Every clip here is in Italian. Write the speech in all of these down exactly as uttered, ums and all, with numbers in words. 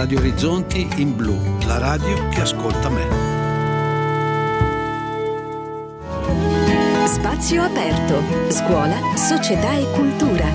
Radio Orizzonti in blu, la radio che ascolta me. Spazio aperto, scuola, società e cultura.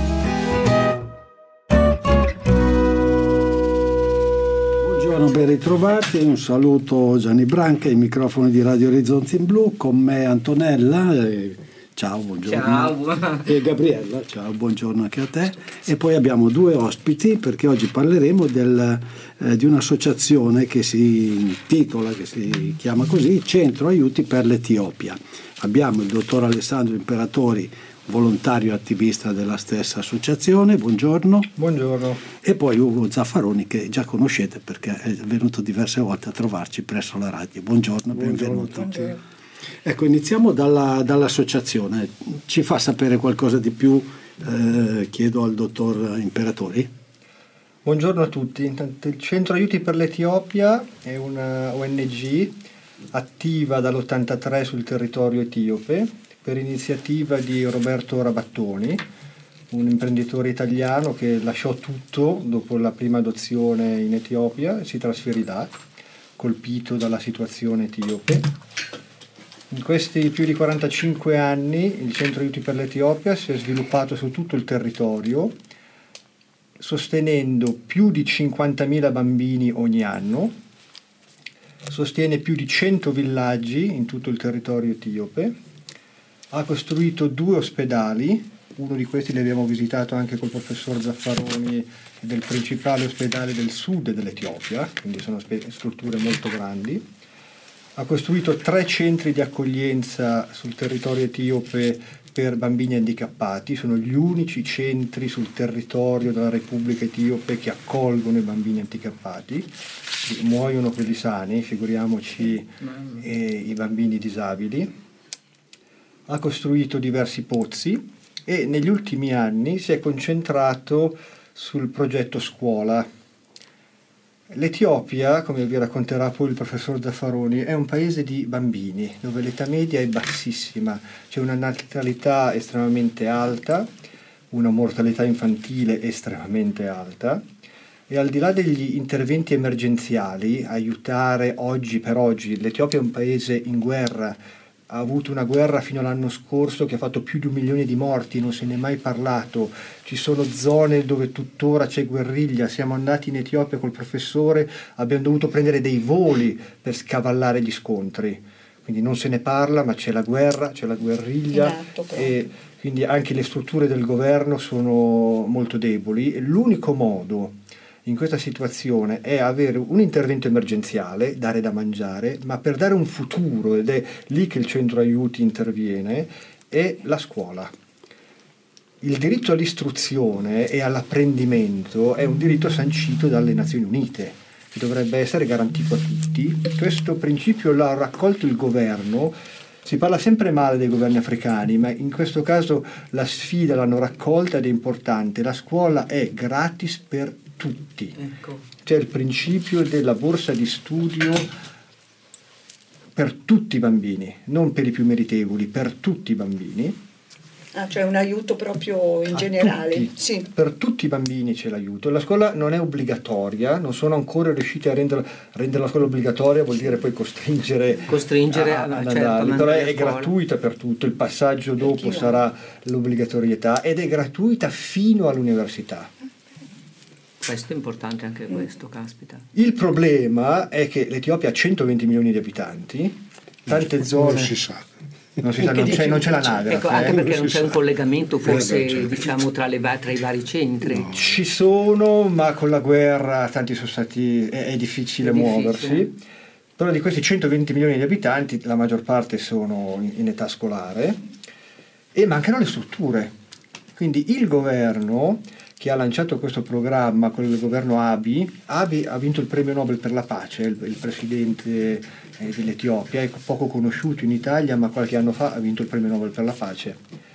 Buongiorno, ben ritrovati, un saluto Gianni Branca, ai microfoni di Radio Orizzonti in blu, con me Antonella. E... Ciao, buongiorno. Ciao. E Gabriella, ciao, buongiorno anche a te. E poi abbiamo due ospiti perché oggi parleremo del, eh, di un'associazione che si intitola, che si chiama così, Centro Aiuti per l'Etiopia. Abbiamo il dottor Alessandro Imperatori, volontario attivista della stessa associazione, buongiorno. Buongiorno. E poi Ugo Zaffaroni, che già conoscete perché è venuto diverse volte a trovarci presso la radio. Buongiorno, buongiorno benvenuto. Buongiorno. Ecco, iniziamo dalla, dall'associazione. Ci fa sapere qualcosa di più? Eh, chiedo al dottor Imperatori. Buongiorno a tutti. Intanto il Centro Aiuti per l'Etiopia è una O N G attiva dall'ottantatré sul territorio etiope per iniziativa di Roberto Rabattoni, un imprenditore italiano che lasciò tutto dopo la prima adozione in Etiopia e si trasferì là, colpito dalla situazione etiope. In questi più di quarantacinque anni il Centro Aiuti per l'Etiopia si è sviluppato su tutto il territorio, sostenendo più di cinquantamila bambini ogni anno, sostiene più di cento villaggi in tutto il territorio etiope, ha costruito due ospedali, uno di questi li abbiamo visitato anche col professor Zaffaroni, del principale ospedale del sud dell'Etiopia, quindi sono strutture molto grandi. Ha costruito tre centri di accoglienza sul territorio etiope per bambini handicappati, sono gli unici centri sul territorio della Repubblica Etiope che accolgono i bambini handicappati, muoiono quelli sani, figuriamoci eh, i bambini disabili. Ha costruito diversi pozzi e negli ultimi anni si è concentrato sul progetto scuola. L'Etiopia, come vi racconterà poi il professor Zaffaroni, è un paese di bambini dove l'età media è bassissima, c'è una natalità estremamente alta, una mortalità infantile estremamente alta e al di là degli interventi emergenziali, aiutare oggi per oggi, l'Etiopia è un paese in guerra, ha avuto una guerra fino all'anno scorso che ha fatto più di un milione di morti, non se ne è mai parlato, ci sono zone dove tuttora c'è guerriglia, siamo andati in Etiopia col professore, abbiamo dovuto prendere dei voli per scavallare gli scontri, quindi non se ne parla ma c'è la guerra, c'è la guerriglia e quindi anche le strutture del governo sono molto deboli e l'unico modo in questa situazione è avere un intervento emergenziale, dare da mangiare, ma per dare un futuro, ed è lì che il centro aiuti interviene, è la scuola. Il diritto all'istruzione e all'apprendimento è un diritto sancito dalle Nazioni Unite, che dovrebbe essere garantito a tutti. Questo principio l'ha raccolto il governo. Si parla sempre male dei governi africani, ma in questo caso la sfida l'hanno raccolta ed è importante. La scuola è gratis per tutti. Ecco. C'è il principio della borsa di studio per tutti i bambini, non per i più meritevoli, per tutti i bambini. Ah, cioè un aiuto proprio in A generale. Tutti, sì. Per tutti i bambini c'è l'aiuto. La scuola non è obbligatoria, non sono ancora riusciti a rendere, rendere la scuola obbligatoria, vuol dire poi costringere, costringere a, a, ad certo, andarli, però è scuola. gratuita per tutto, il passaggio dopo sarà l'obbligatorietà ed è gratuita fino all'università. Questo è importante anche questo, caspita. Il problema è che l'Etiopia ha centoventi milioni di abitanti, tante zone... Non si sa. Non, si sa, non, c'è, non c'è la nave. Ecco, anche eh? perché non c'è un collegamento forse Eh, diciamo tra, le, tra i vari centri. No. Ci sono, ma con la guerra tanti sono stati, è, è difficile è muoversi. difficile. Però di questi centoventi milioni di abitanti la maggior parte sono in, in età scolare e mancano le strutture. Quindi il governo che ha lanciato questo programma, quello del governo Abiy, Abiy ha vinto il premio Nobel per la pace, il, il presidente eh, dell'Etiopia, è poco conosciuto in Italia, ma qualche anno fa ha vinto il premio Nobel per la pace.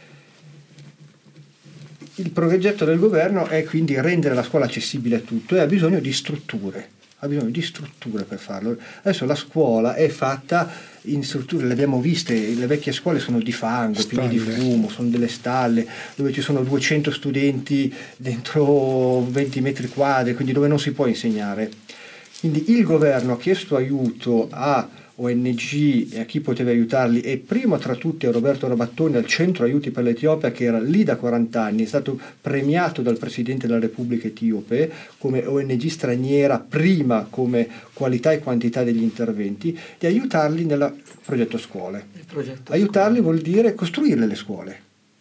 Il progetto del governo è quindi rendere la scuola accessibile a tutto e ha bisogno di strutture, ha bisogno di strutture per farlo. Adesso la scuola è fatta in strutture, le abbiamo viste, le vecchie scuole sono di fango, piene di fumo, sono delle stalle dove ci sono duecento studenti dentro venti metri quadri, quindi dove non si può insegnare. Quindi il governo ha chiesto aiuto a O N G e a chi poteva aiutarli, e primo tra tutti a Roberto Rabattoni al Centro Aiuti per l'Etiopia, che era lì da quaranta anni, è stato premiato dal Presidente della Repubblica Etiope come O N G straniera prima come qualità e quantità degli interventi, di aiutarli nel progetto scuole. Il progetto aiutarli scuole. vuol dire costruire le scuole.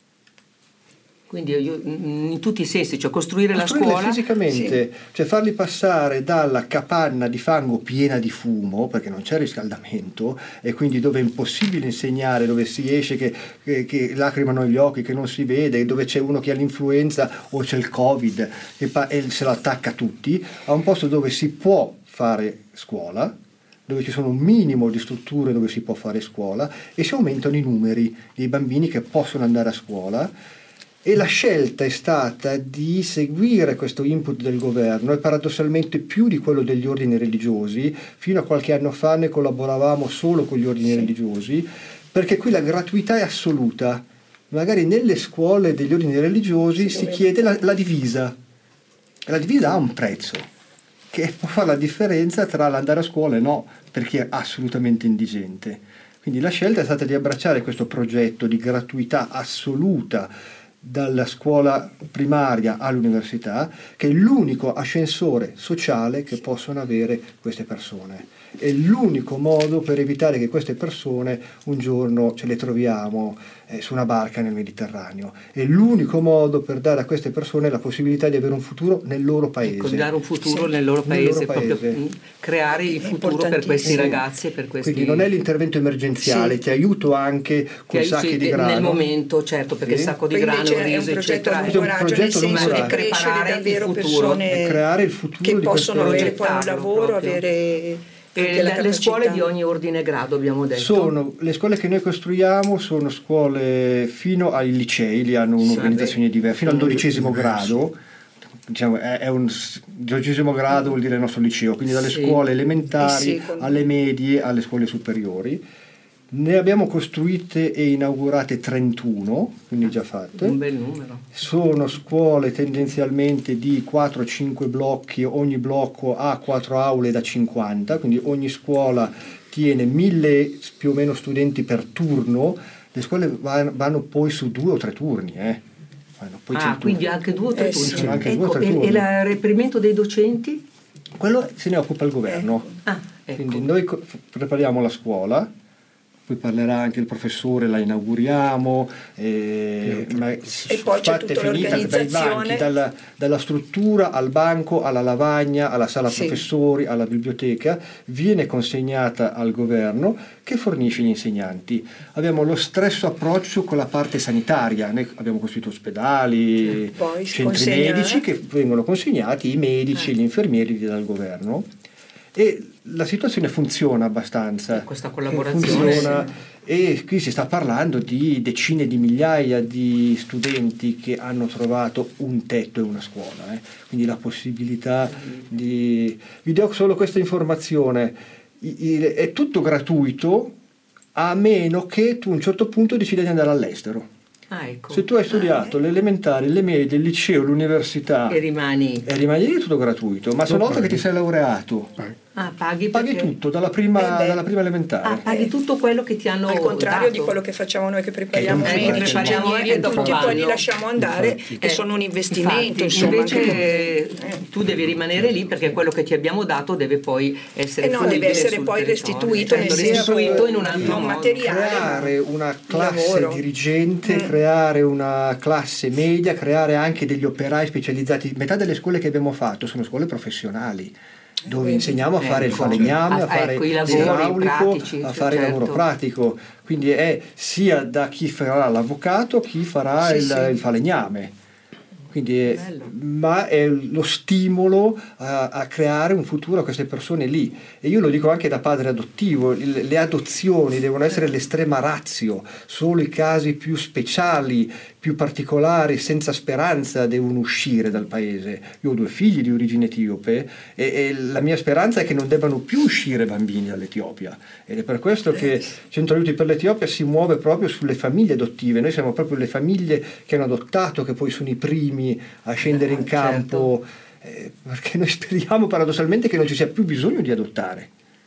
Quindi io, in tutti i sensi, cioè costruire Costruirle la scuola fisicamente, sì. Cioè farli passare dalla capanna di fango piena di fumo, perché non c'è riscaldamento, e quindi dove è impossibile insegnare, dove si esce che, che, che lacrimano gli occhi, che non si vede, dove c'è uno che ha l'influenza o c'è il Covid che pa- e se lo attacca a tutti, a un posto dove si può fare scuola, dove ci sono un minimo di strutture dove si può fare scuola, e si aumentano i numeri dei bambini che possono andare a scuola. E la scelta è stata di seguire questo input del governo, e paradossalmente più di quello degli ordini religiosi. Fino a qualche anno fa noi collaboravamo solo con gli ordini sì. religiosi, perché qui la gratuità è assoluta. Magari nelle scuole degli ordini religiosi sì, si chiede la, la divisa. La divisa ha un prezzo, che può fare la differenza tra l'andare a scuola e no, perché è assolutamente indigente. Quindi la scelta è stata di abbracciare questo progetto di gratuità assoluta dalla scuola primaria all'università, che è l'unico ascensore sociale che possono avere queste persone. È l'unico modo per evitare che queste persone un giorno ce le troviamo eh, su una barca nel Mediterraneo. È l'unico modo per dare a queste persone la possibilità di avere un futuro nel loro paese. Ecco, dare un futuro sì. nel loro paese, nel loro paese. Proprio creare il futuro per questi ragazzi e per questi... Quindi non è l'intervento emergenziale, sì. ti aiuto anche con ti sacchi aiuti di grano. Nel momento, certo, perché sì. il sacco di grano, il riso, eccetera. È un progetto nel senso di crescere davvero persone creare il futuro che di possono avere poi un progettarlo lavoro, proprio. avere... E le, le scuole di ogni ordine e grado, abbiamo detto. Sono, le scuole che noi costruiamo sono scuole fino ai licei, li hanno un'organizzazione diversa, fino al dodicesimo grado. Diciamo, è, è un dodicesimo grado vuol dire il nostro liceo, quindi dalle sì. scuole elementari alle medie alle scuole superiori. Ne abbiamo costruite e inaugurate trentuno, quindi già fatte. Un bel numero. Sono scuole tendenzialmente di quattro cinque blocchi, ogni blocco ha quattro aule da cinquanta, quindi ogni scuola tiene mille più o meno studenti per turno. Le scuole vanno, vanno poi su due o tre turni, eh. Vanno poi ah, quindi anche due o tre eh, turni. sì. Anche ecco, due o tre e, turni. E il reperimento dei docenti? Quello se ne occupa il governo. Eh. Ah, ecco. Quindi noi co- prepariamo la scuola, poi parlerà anche il professore, la inauguriamo, eh, ma e poi c'è tutta finita dai banchi, dalla, dalla struttura al banco, alla lavagna, alla sala sì. professori, alla biblioteca, viene consegnata al governo che fornisce gli insegnanti. Abbiamo lo stesso approccio con la parte sanitaria, noi abbiamo costruito ospedali, poi centri consegna... medici che vengono consegnati, i medici e eh. gli infermieri dal governo. E la situazione funziona abbastanza. Questa collaborazione funziona, e qui si sta parlando di decine di migliaia di studenti che hanno trovato un tetto e una scuola, eh. quindi la possibilità di... Vi do solo questa informazione, è tutto gratuito a meno che tu a un certo punto decida di andare all'estero. Ah, ecco. Se tu hai studiato ah, le elementari, le medie, il liceo, l'università e rimani e rimani lì, è tutto gratuito, ma se una volta che ti sei laureato ah, paghi, paghi perché... tutto dalla prima, eh dalla prima elementare. Ah, paghi tutto quello che ti hanno al contrario dato. di quello che facciamo noi che prepariamo Che i medici, prepariamo ingegneri e tutti, poi li lasciamo andare, infatti. che Eh, sono un investimento. Infatti, insomma, invece anche... eh, tu devi rimanere lì perché quello che ti abbiamo dato deve poi essere e no, fruibile deve essere sul poi territorio. restituito, nel senso restituito in un altro non modo. materiale, creare una classe lavoro. dirigente, Mm. creare una classe media, creare anche degli operai specializzati. Metà delle scuole che abbiamo fatto sono scuole professionali, dove insegniamo a fare Ecco. il falegname, a Ah, fare ecco, i il lavori idraulico, pratici, a fare certo. il lavoro pratico. Quindi è sia da chi farà l'avvocato, chi farà Sì, il, sì. il falegname. Quindi è, Bello. ma è lo stimolo a, a creare un futuro a queste persone lì. E io lo dico anche da padre adottivo, il, le adozioni devono essere l'estrema ratio, solo i casi più speciali, più particolari, senza speranza devono uscire dal paese. Io ho due figli di origine etiope e, e la mia speranza è che non debbano più uscire bambini dall'Etiopia, ed è per questo che Centro Aiuti per l'Etiopia si muove proprio sulle famiglie adottive. Noi siamo proprio le famiglie che hanno adottato, che poi sono i primi a scendere in campo. Certo. eh, perché noi speriamo paradossalmente che non ci sia più bisogno di adottare.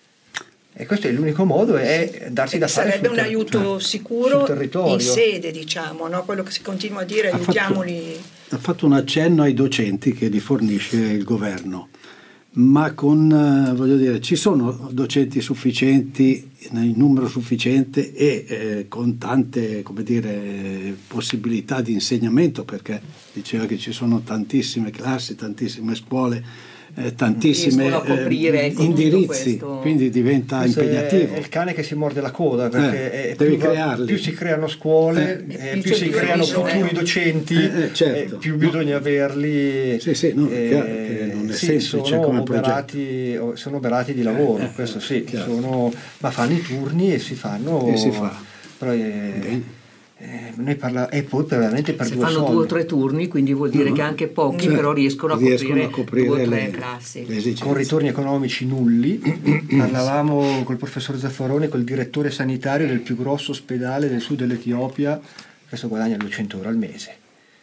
E questo è l'unico modo, è darsi da fare. Sarebbe un ter- aiuto sicuro territorio. In sede, diciamo, no? Quello che si continua a dire, Ha aiutiamoli. Fatto, ha fatto un accenno ai docenti che li fornisce il governo, ma con, eh, voglio dire, ci sono docenti sufficienti, in numero sufficiente e eh, con tante, come dire, possibilità di insegnamento, perché diceva che ci sono tantissime classi, tantissime scuole, Eh, tantissime a coprire, eh, ecco, indirizzi, questo. quindi diventa Questo impegnativo. È, è il cane che si morde la coda, perché Eh, è, devi più, crearli. più si creano scuole, Eh, eh, più più c'è si più creano bisogno. futuri docenti, Eh, eh, certo. eh, più bisogna averli. Sì, sì, no, è eh, chiaro che non è sì, semplice sono come oberati, sono oberati di lavoro, Eh, eh, questo sì, chiaro. sono, ma fanno i turni e si fanno. E si fa. Però, eh, eh, noi parla, e poi veramente per Se due fanno soldi. due o tre turni, quindi vuol dire No, che anche pochi certo, però riescono a riescono coprire, a coprire due o tre le- classi. le esigenze. Con ritorni economici nulli. Parlavamo col professor Zaffaroni, col direttore sanitario del più grosso ospedale del sud dell'Etiopia, questo guadagna duecento euro al mese.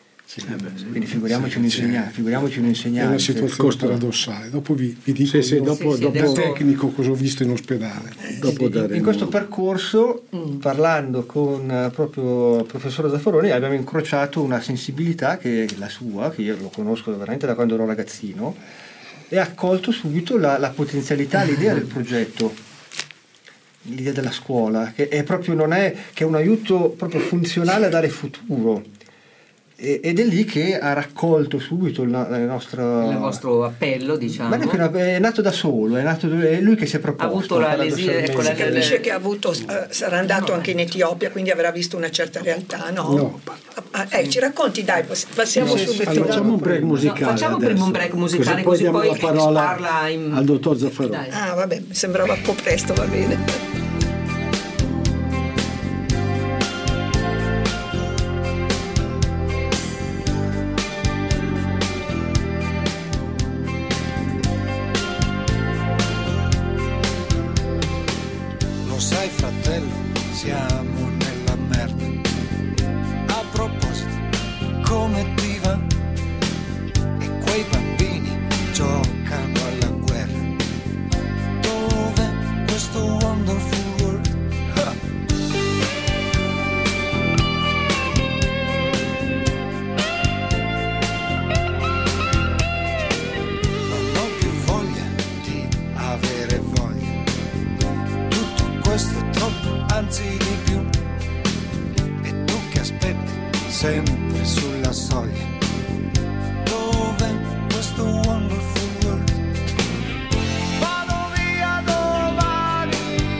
Quindi figuriamoci un insegnante, figuriamoci un È una insegnante. situazione Costa- paradossale. Dopo vi, vi dico Sì, sì, io, dopo- da dopo- tecnico cosa ho visto in ospedale. Dopo In, daremo- in questo percorso, parlando con eh, proprio il professor Zaffaroni, abbiamo incrociato una sensibilità che è la sua, che io lo conosco veramente da quando ero ragazzino, e ha accolto subito la, la potenzialità, l'idea del progetto, l'idea della scuola, che è proprio, non è che è un aiuto proprio funzionale a dare futuro. E- Ed è lì che ha raccolto subito il, no- la nostra. Il vostro appello, diciamo. Ma neanche una- è nato da solo, è, nato, è lui che si è proposto. Ha avuto la paradossalmente. lesione, ecco, la- Si capisce che ha avuto, eh, sarà andato anche in Etiopia, quindi avrà visto una certa realtà, no? No. Ah, eh, ci racconti, dai, pass- passiamo Sì, sì, subito. allora, Facciamo un break No, musicale. facciamo prima adesso. un break musicale, Così così diamo poi la parola si parla in- al dottor Zaffaroni. Dai. Ah, vabbè, mi sembrava un po' presto, va bene. Lo sai fratello, siamo nella merda. A proposito, come ti va? E quei bambini giocano alla guerra. Dov'è questo wonderful world? Ah. Non ho più voglia di avere voglia. Tutto questo è troppo, anzi di più. E tu che aspetti sempre sulla soglia. Dov'è questo wonderful world? Vado via domani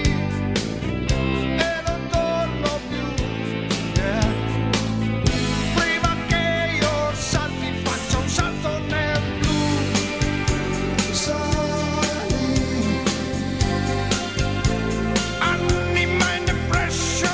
e non torno più. Yeah. Prima che io salti faccio un salto nel blu. Sali. Anima in depression.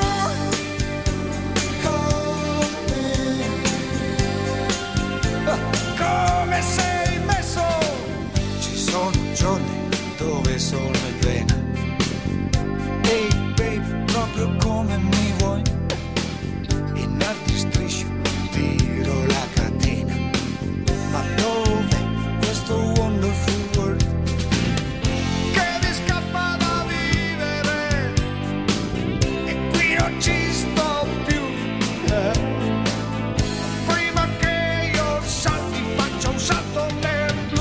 Come sei messo? Ci sono giorni dove sono in vena. Ehi babe, proprio come mi vuoi. In altri striscio tiro la catena. Ma dov'è questo wonderful world? Che mi scappa da vivere e qui non ci sto più. Eh. Prima che io salti faccio un salto nel blu.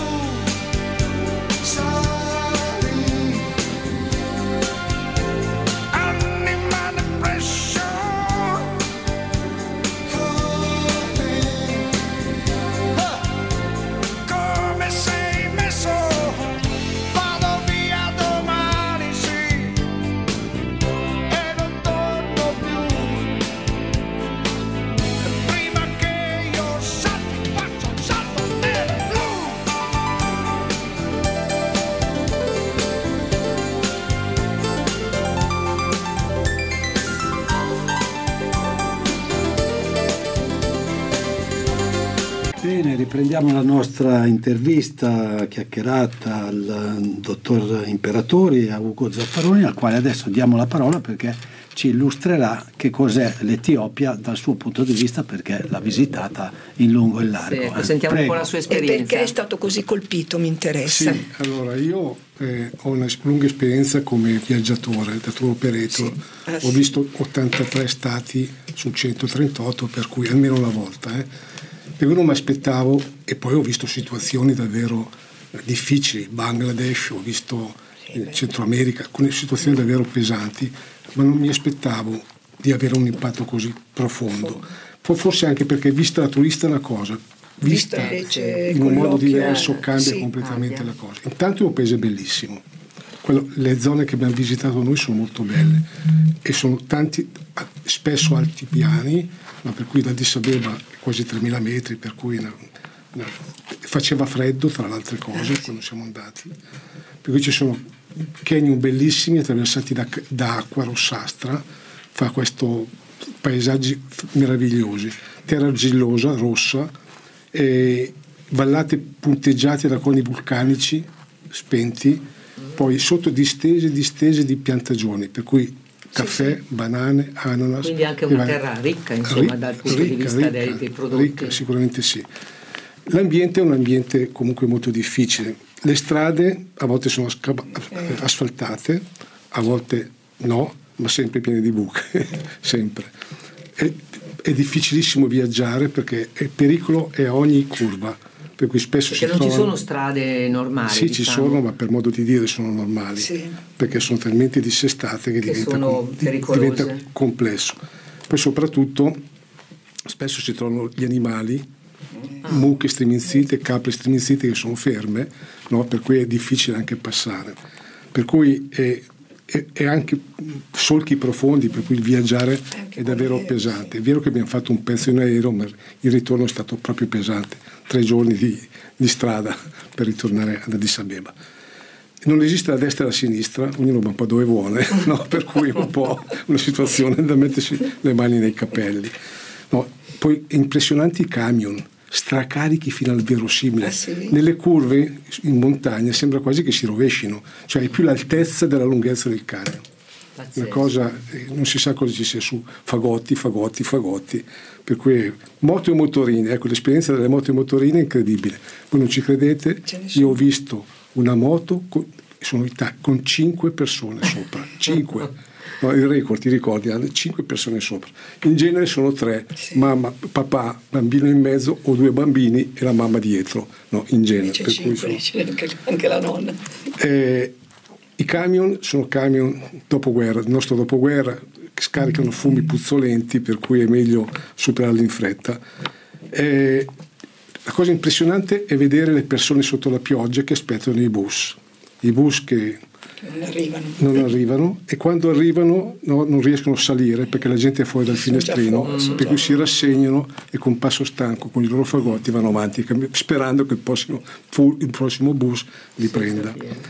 Sali. Anima depression. Come. Ah. Come sei messo? Vado via domani, sì, e non torno più. Prima che io salti faccio un salto nel blu. Bene, riprendiamo la nostra intervista chiacchierata al dottor Imperatori e a Ugo Zaffaroni, al quale adesso diamo la parola perché ci illustrerà che cos'è l'Etiopia dal suo punto di vista, perché l'ha visitata in lungo e in largo. Sì, eh. sentiamo Prego. un po' la sua E esperienza. perché è stato così colpito, mi interessa. Sì, allora io eh, ho una lunga esperienza come viaggiatore da tour operator. Sì. Ah, ho sì. visto ottantatré stati su centotrentotto, per cui almeno una volta. Eh. Per cui non mi aspettavo, e poi ho visto situazioni davvero difficili, Bangladesh, ho visto in Centro America, alcune situazioni davvero pesanti, ma non mi aspettavo di avere un impatto così profondo. Forse anche perché vista da turista è una cosa, Vista vista invece in con un modo l'occhio, diverso cambia sì, completamente cambia. la cosa. Intanto è un paese bellissimo. Quello, le zone che abbiamo visitato noi sono molto belle e sono tanti, spesso altipiani, ma per cui da Addis Abeba quasi tremila metri, per cui una, una, faceva freddo tra le altre cose quando siamo andati. Per cui ci sono canyon bellissimi attraversati da, da acqua rossastra, fa questo paesaggi meravigliosi, terra argillosa, rossa, e vallate punteggiate da coni vulcanici spenti, poi sotto distese distese di piantagioni, per cui caffè, banane, ananas. Quindi anche e una vari- terra ricca, insomma, Ri- dal punto di ricca, vista ricca, dei, dei prodotti. ricca, sicuramente sì. L'ambiente è un ambiente comunque molto difficile. Le strade a volte sono asca- asfaltate, a volte no, ma sempre piene di buche, sempre. È, è difficilissimo viaggiare perché il pericolo è a ogni curva, per cui spesso Perché si non ci trovano- sono strade normali. Sì, ci diciamo, sono, ma per modo di dire sono normali, Sì. perché sono talmente dissestate che, Che diventa, sono com- di- pericolose. diventa complesso. Poi soprattutto spesso si trovano gli animali, mucche striminzite, capre striminzite che sono ferme, no? Per cui è difficile anche passare. Per cui è, è, è anche solchi profondi, per cui il viaggiare Anche è davvero quello, pesante. sì. È vero che abbiamo fatto un pezzo in aereo, ma il ritorno è stato proprio pesante, tre giorni di, di strada per ritornare ad Addis Abeba. Non esiste la destra e la sinistra, ognuno va un po' dove vuole, no? Per cui è un po' una situazione da mettersi le mani nei capelli. No, poi impressionanti i camion, stracarichi fino al verosimile. Ah, sì? Nelle curve in montagna sembra quasi che si rovescino, cioè è più l'altezza della lunghezza del camion. Pazzesco. Una cosa, eh, non si sa cosa ci sia su, fagotti, fagotti, fagotti. Per cui moto e motorine, ecco, l'esperienza delle moto e motorine è incredibile. Voi non ci credete? Ce ne sono. Io ho visto una moto con, sono in ta- con cinque persone sopra, cinque. No, il record, ti ricordi, hanno cinque persone sopra. In genere sono tre, Sì. mamma, papà, bambino in mezzo o due bambini e la mamma dietro, no, in genere. Dice Per cui cinque, sono- dice anche, anche la nonna. eh, I camion sono camion dopoguerra, il nostro dopoguerra, che scaricano fumi puzzolenti, per cui è meglio superarli in fretta. Eh, la cosa impressionante è vedere le persone sotto la pioggia che aspettano i bus. I bus che Non arrivano. non arrivano e quando arrivano no, non riescono a salire perché la gente è fuori dal Sono già finestrino, fuori, sono per già cui si rassegnano e con passo stanco con i loro fagotti vanno avanti cambi- sperando che il prossimo, fu- il prossimo bus li prenda.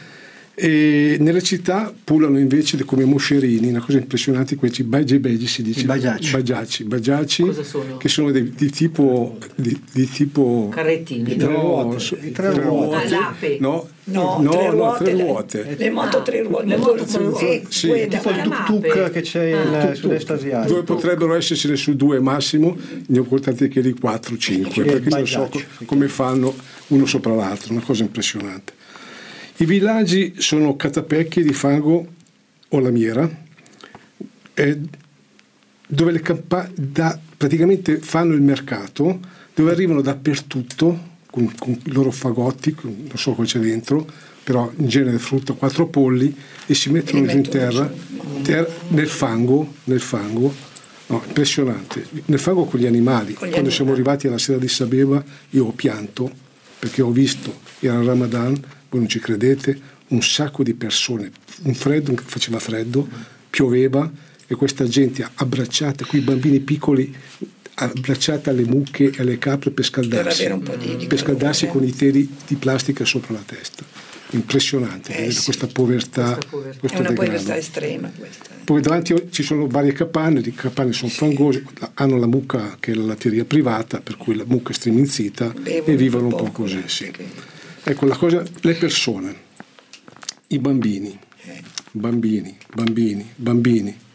E nelle città pullano invece come moscerini, una cosa impressionante, questi bagi bagi si dice, I bagiacci. bagiacci, bagiacci, Cosa sono? che sono dei- di tipo di, di tipo Carrettini. tre no, ruote, so- i tre ruote. Ah, l'ape. no, No, no, tre no, ruote. tre le- ruote. Le moto Ah, tre ruote. le moto tre ruote. Sì, Sì. guida. Tipo il La tuk-tuk mappe. che c'è Ah, in Tuk-tuk, sud-est dove asiatico. potrebbero essercene su due massimo, ne ho portati anche lì quattro cinque, Sì, perché non so bagiaccio, co- come fanno uno sopra l'altro, una cosa impressionante. I villaggi sono catapecchie di fango o lamiera, eh, dove le campa- da, praticamente fanno il mercato, dove arrivano dappertutto con, con i loro fagotti, con- non so cosa c'è dentro, però in genere frutta, quattro polli, e si mettono li giù in mettono terra, giù. ter- nel fango, nel fango, no, impressionante, nel fango con gli animali. Con gli Quando siamo animali. arrivati alla sera di Sabeba io ho pianto perché ho visto, era il Ramadan, voi non ci credete, un sacco di persone, un freddo, faceva freddo, pioveva e questa gente abbracciata, quei bambini piccoli abbracciata alle mucche e alle capre per scaldarsi, Per avere un po' di- di per scaldarsi calore. con i teli di plastica sopra la testa. Impressionante Eh, vedere sì. questa povertà, Questa povertà. È questo una degrado. povertà estrema questa. Poi davanti ci sono varie capanne, le capanne sono fangose, hanno la mucca che è la latteria privata, per cui la mucca è striminzita Bevono e vivono un poco, po' così. Sì. perché- Ecco la cosa, le persone, i bambini, Eh. bambini, bambini, bambini,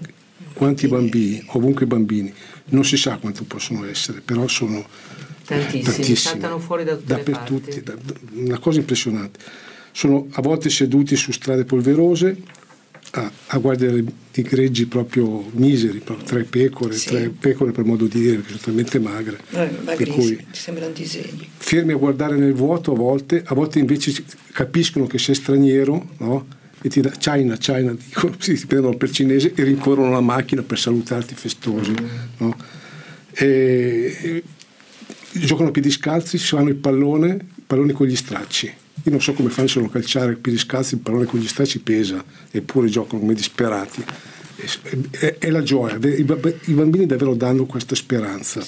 quanti bambini, ovunque bambini, non si sa quanto possono essere, però sono tantissimi, tantissimi, saltano fuori da tutte le dappertutto, parti. da, una cosa impressionante. Sono a volte seduti su strade polverose a, a guardare di greggi proprio miseri, proprio tre pecore, Sì. tre pecore per modo di dire, che sono talmente magre. Eh, per magrissimi, cui ti sembrano disegni. fermi a guardare nel vuoto a volte, a volte invece capiscono che sei straniero, no? E ti da China, China, dicono, si prendono per cinese e rincorrono la macchina per salutarti festosi, no? E, e, giocano a piedi scalzi, si fanno il pallone, il pallone con gli stracci. Io non so come fanno solo calciare a piedi scalzi, il pallone con gli stracci pesa, eppure giocano come disperati. È, è, è la gioia, i, i bambini davvero danno questa speranza.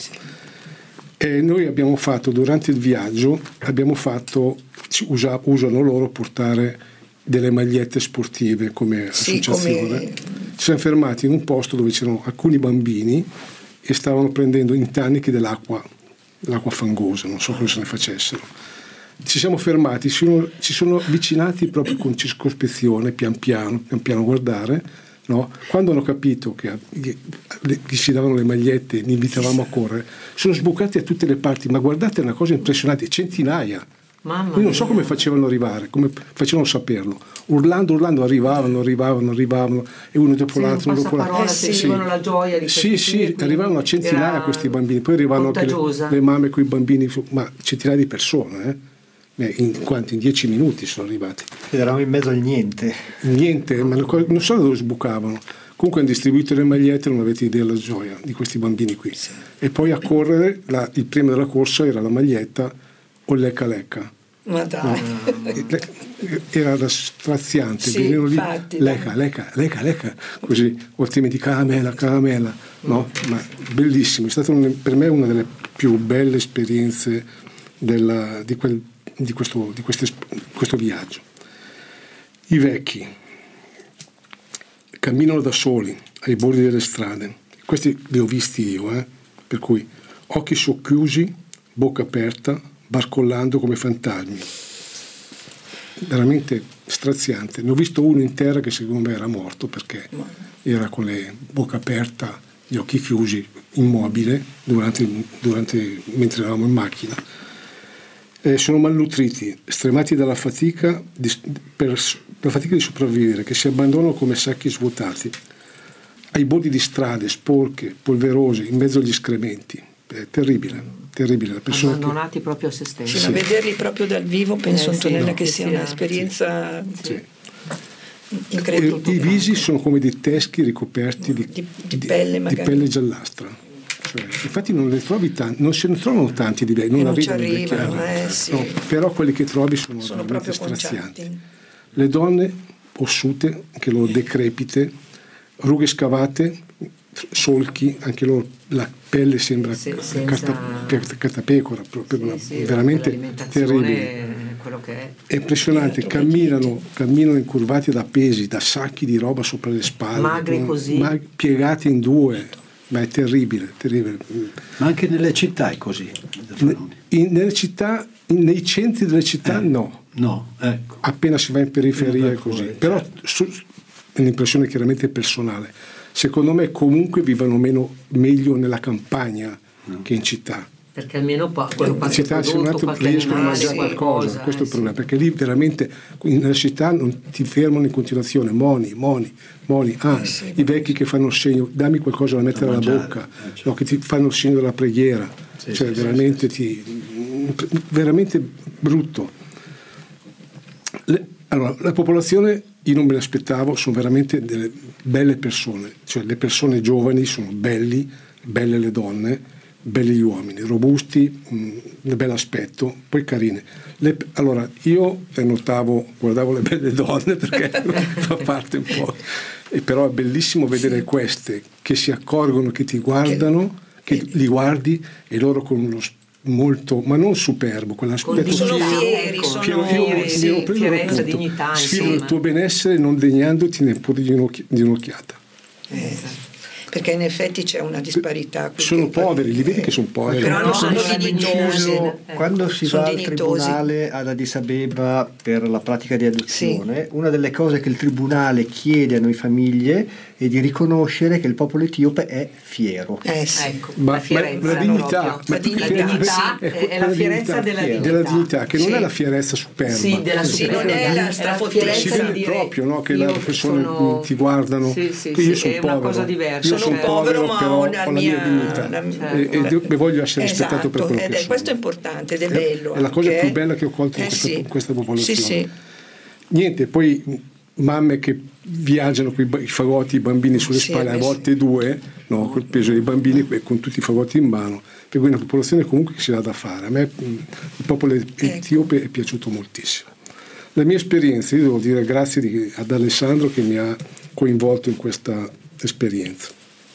E noi abbiamo fatto durante il viaggio, abbiamo fatto, usa, usano loro portare delle magliette sportive come Sì, associazione. come- Ci siamo fermati in un posto dove c'erano alcuni bambini e stavano prendendo in taniche dell'acqua, l'acqua fangosa, non so cosa se ne facessero. Ci siamo fermati, ci sono, ci sono avvicinati proprio con circospezione, pian piano, pian piano a guardare, no? Quando hanno capito che, che, che ci davano le magliette, li invitavamo a correre, sono sbucati a tutte le parti, ma guardate, è una cosa impressionante, centinaia. Mamma Io non so mia. come facevano arrivare, come facevano a saperlo. Urlando, urlando, arrivavano, arrivavano, arrivavano, e uno dopo Sì, l'altro, un uno dopo l'altro. passaparola, Eh, sì. sentivano la gioia di Sì, questi sì, figli, quindi arrivavano a centinaia era questi bambini, poi arrivavano anche le, contagiosa. le mamme con i bambini, ma centinaia di persone, eh? Eh, in quanti? In dieci minuti sono arrivati. Ed eravamo in mezzo al niente. Niente, ma non so da dove sbucavano. Comunque hanno distribuito le magliette, non avete idea della gioia di questi bambini qui. E poi a correre, la, il premio della corsa era la maglietta o lecca lecca. Ma dai. Era da straziante, Sì, venivano lì, infatti, lecca, dai. lecca, lecca, lecca, così, o altrimenti caramella, caramella, no? Ma bellissimo, è stata un- per me una delle più belle esperienze della- di, quel, di, questo, di queste- questo viaggio. I vecchi camminano da soli ai bordi delle strade, questi li ho visti io, eh? Per cui occhi socchiusi, bocca aperta, barcollando come fantasmi, veramente straziante. Ne ho visto uno in terra che secondo me era morto perché era con le bocca aperta, gli occhi chiusi, immobile durante, durante, mentre eravamo in macchina. Eh, sono malnutriti, stremati dalla fatica di, per la fatica di sopravvivere, che si abbandonano come sacchi svuotati ai bordi di strade sporche, polverose, in mezzo agli escrementi. È terribile, terribile. La persona che- abbandonati proprio a se stessi. Sì, ma vederli proprio dal vivo penso Eh, sì, Antonella no. che sia Sì, un'esperienza sì. incredibile. E i visi sono come dei teschi ricoperti di, Di- di pelle magari. pelle giallastra. Cioè, infatti non ne trovi tanti, non se ne trovano tanti di bei, non, E non ci arrivano i arrivano, vecchiari. eh, sì. No, però quelli che trovi sono, Sono veramente proprio strazianti. conciati. Le donne ossute, anche loro decrepite, rughe scavate, solchi, anche loro la pelle sembra Se- carta, senza- carta- cartapecora, proprio Sì, una- sì, veramente l'alimentazione terribile. è quello che è. È impressionante, Altro camminano, camminano incurvati da pesi, da sacchi di roba sopra le spalle, Magri con- così. ma- piegati in due, ma è terribile, terribile. Ma anche nelle città è così. In- nelle città, in- nei centri delle città no, No, ecco. appena si va in periferia è Fuori, così, certo. però su- è un'impressione chiaramente personale. Secondo me comunque vivono meno, meglio nella campagna che in città. Perché almeno pa- quello In qualche città se un prodotto, attimo qualche riescono a animale, mangiare qualcosa, qualcosa, questo è eh, il problema, sì. perché lì veramente nella città non ti fermano in continuazione, moni, moni, moni, ah, i vecchi che fanno il segno, dammi qualcosa da mettere alla mangiare, bocca, eh, certo. no, che ti fanno il segno della preghiera, Sì, cioè sì, veramente ti veramente brutto. Le- allora, la popolazione io non me l'aspettavo, sono veramente delle belle persone, cioè le persone giovani sono belli, belle le donne, belli gli uomini, robusti, mh, un bel aspetto, poi carine. Le- allora, io notavo, guardavo le belle donne perché fa parte un po', e però è bellissimo vedere queste che si accorgono, che ti guardano, che li guardi e loro con uno s- molto, ma non superbo, quell'aspetto Sono Dignità, fieri, ecco. sono Fiero- fieri, mi sì. ero preso fierezza, appunto, dignità, sfidano insomma. il tuo benessere non degnandoti neppure di, un'occhi- di un'occhiata. Eh, perché in effetti c'è una disparità. qui Sono che- poveri, li vedi che sono poveri. Però no, non sono sono dignitosi. dignitosi. Eh. Quando si Sono va al dignitosi. tribunale ad Addis Abeba per la pratica di adozione, una delle cose che il tribunale chiede a noi famiglie e di riconoscere che il popolo etiope è fiero. Eh sì. Ecco, Ma, la ma fierezza la dignità, proprio. ma La più che dignità, fierezza, sì. è, È la quella fierezza dignità, della dignità. della dignità, che non Sì. è la fierezza superba. Sì, della Sì, non è superbia. la strafottenza si di vede dire, proprio, no, che io le persone sono- ti guardano, sì, sì, che io sì, sono è una povero, cosa diversa. io Sono un sono povero, ma però ho ho la la mia, mia dignità la- e, e de- e voglio essere rispettato esatto, per quello ed che è, sono. questo è importante ed è È- bello è la cosa anche, più eh. bella che ho colto in Eh questa, sì. in questa popolazione. Sì, sì. Niente, poi mamme che viaggiano con i ba- i fagotti, i bambini sulle Sì, spalle, a eh, volte due, no, col peso dei bambini e con tutti i fagotti in mano, per cui è una popolazione comunque che si dà da fare. A me mh, il popolo etiope è piaciuto moltissimo. La mia esperienza, io devo dire grazie di- ad Alessandro che mi ha coinvolto in questa esperienza.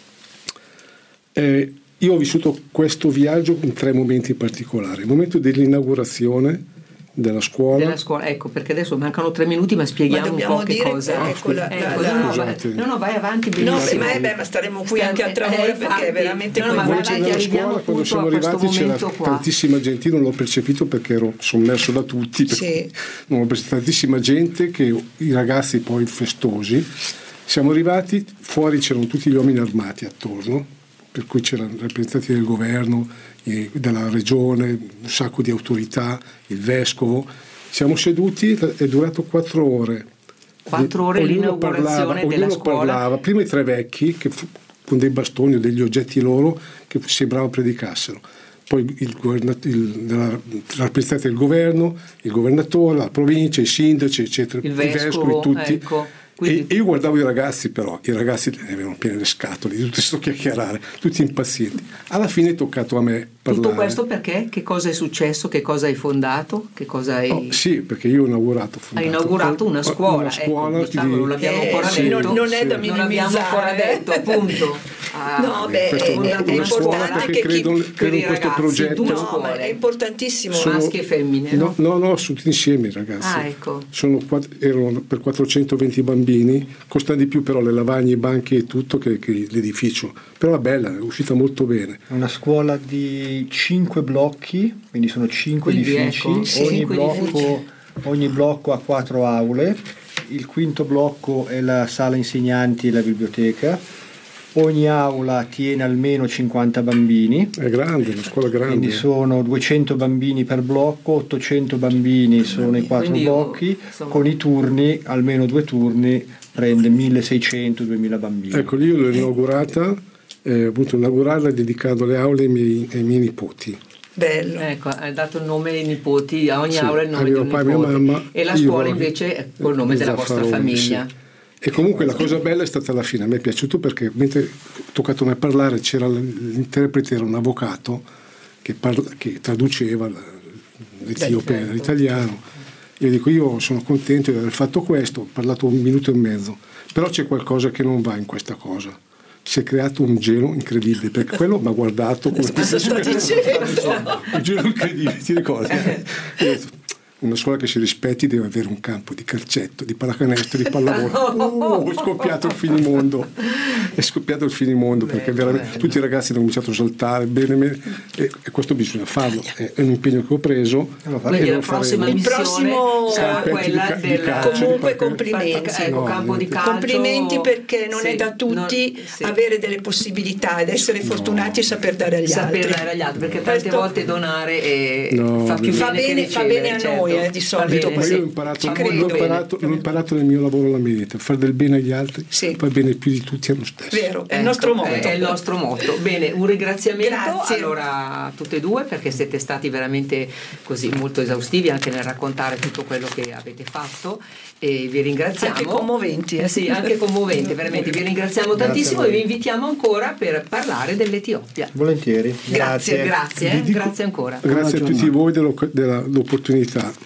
Eh, io ho vissuto questo viaggio in tre momenti particolari. Il momento dell'inaugurazione della scuola, Della scuola, ecco, perché adesso mancano tre minuti, ma spieghiamo Ma un dobbiamo po' che dire cosa. che, ecco, la- Ecco, la- no, no, Scusate. vai, no, no, vai avanti No, benissimo. beh, beh, ma staremo qui Sta- anche altre eh, ore perché infatti. è veramente No, no, ma vai invece avanti, nella arriviamo scuola quando appunto siamo a questo arrivati c'era momento qua. tantissima gente, io non l'ho percepito perché ero sommerso da tutti, perché Sì. non l'ho percepito, tantissima gente, che i ragazzi poi festosi. Siamo arrivati, fuori c'erano tutti gli uomini armati attorno, per cui c'erano rappresentanti del governo, eh, della regione, un sacco di autorità, il vescovo. Siamo seduti, è durato quattro ore. Quattro ore Ognuno l'inaugurazione parlava, della ognuno scuola. parlava, prima i tre vecchi che fu- con dei bastoni o degli oggetti loro che sembrava predicassero, poi il, governa- il, della, rappresentante del governo, il governatore, la provincia, i sindaci, eccetera, Il i vescovo, vescovi, tutti. ecco. Quindi- E, e io guardavo i ragazzi, però i ragazzi ne avevano piene le scatole di tutto questo chiacchierare, tutti impazienti. Alla fine è toccato a me parlare. Tutto questo perché? Che cosa è successo? Che cosa hai fondato? Che cosa hai... Oh, sì, perché io ho inaugurato, ho Hai fondato inaugurato una scuola, una scuola ecco, diciamo, di- non l'abbiamo Eh, ancora sì, detto. non- non è da Non l'abbiamo minimizzare. ancora detto, appunto. Ah, No, beh, Questo è, è una è scuola importante perché che credo, chi... credo per i in questo ragazzi, progetto. due No, ma scuole. è importantissimo. Sono- maschi e femmine, no, no? no, no, sono tutti insieme i ragazzi. Ah, ecco. Sono quatt- erano per quattrocentoventi bambini, costa di più però le lavagne, i banchi e tutto che, che l'edificio. Però è bella, è uscita molto bene. È una scuola di cinque blocchi, quindi sono cinque Quindi, edifici, ecco, sì, ogni, cinque blocco, edifici. ogni blocco ha quattro aule, il quinto blocco è la sala insegnanti e la biblioteca, ogni aula tiene almeno cinquanta bambini, È grande, una scuola grande. quindi sono duecento bambini per blocco, ottocento bambini sono i quattro Quindi, blocchi, insomma- con i turni, almeno due turni, prende milleseicento duemila bambini. Ecco, io l'ho inaugurata, eh, ho voluto inaugurarla e dedicato le aule ai miei, ai miei nipoti. Bello. Ecco, hai dato il nome ai nipoti, a ogni Sì, aula il a nome di mio un papà e mia nipote. mamma, E la io scuola voglio- invece è col nome i della vostra Zaffaroni, famiglia. sì. E comunque la cosa bella è stata la fine, a me è piaciuto perché mentre ho toccato a me parlare c'era l- l'interprete, era un avvocato che, parla- che traduceva la- l'etiope all'italiano. Io dico, io sono contento di aver fatto questo, ho parlato un minuto e mezzo, però c'è qualcosa che non va in questa cosa. Si è creato un gelo incredibile, perché quello mi ha guardato come Cosa sto dicendo? un gelo incredibile, ti ricordi? Io ho detto, una scuola che si rispetti deve avere un campo di calcetto, di pallacanestro, di pallavolo. Uh, è scoppiato il finimondo, è scoppiato il finimondo perché veramente tutti i ragazzi hanno cominciato a saltare bene, bene e, e questo bisogna farlo, è, è un impegno che ho preso. Lo faremo. Quindi e la lo prossima faremo. Il missione prossimo- sarà Campetti di quella ca- di del calcio, di Comunque palca- complimenti. ecco, No, campo di niente. calcio. Complimenti perché non Sì, è da tutti non- sì. avere delle possibilità ed essere fortunati e saper dare agli saper altri. dare agli altri, perché tante Questo volte donare eh, No, fa più fa bene, che bene- fa ricevere, bene a certo. noi, eh, di Fa solito bene, Ma sì. io ho imparato, Ci l'ho credo. imparato, l'ho imparato nel mio lavoro alla Milita, fare del bene agli altri, Sì. fare bene più di tutti a noi stessi. Vero, è il Ecco, nostro motto. È il nostro motto. Bene, un ringraziamento Grazie. allora a tutte e due perché siete stati veramente così molto esaustivi anche nel raccontare tutto quello che avete fatto e vi ringraziamo. Anche commoventi, eh. Sì, anche commoventi, veramente. Vi ringraziamo Grazie tantissimo a e voi. vi invitiamo ancora per parlare dell'Etiopia. Volentieri. Grazie, Grazie, Vi eh, dico- grazie ancora. Grazie a Buona tutti voi dell'oc- della- dell'opportunità.